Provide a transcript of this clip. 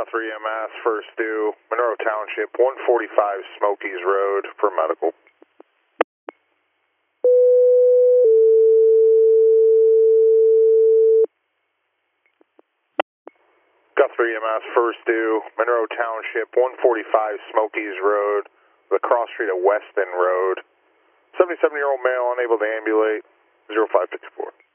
Guthrie EMS, first due, Monroe Township, 145 Smokies Road for medical. Guthrie EMS, first due, Monroe Township, 145 Smokies Road, the cross street of Weston Road. 77-year-old male unable to ambulate, 0554.